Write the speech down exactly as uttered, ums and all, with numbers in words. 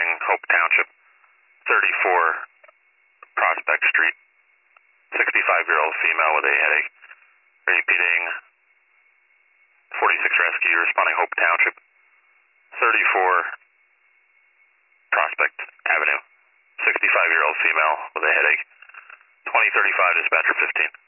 responding Hope Township, thirty-four Prospect Street, sixty-five-year-old female with a headache. Repeating, forty-six Rescue responding Hope Township, thirty-four Prospect Avenue, sixty-five-year-old female with a headache, twenty thirty-five dispatcher fifteen.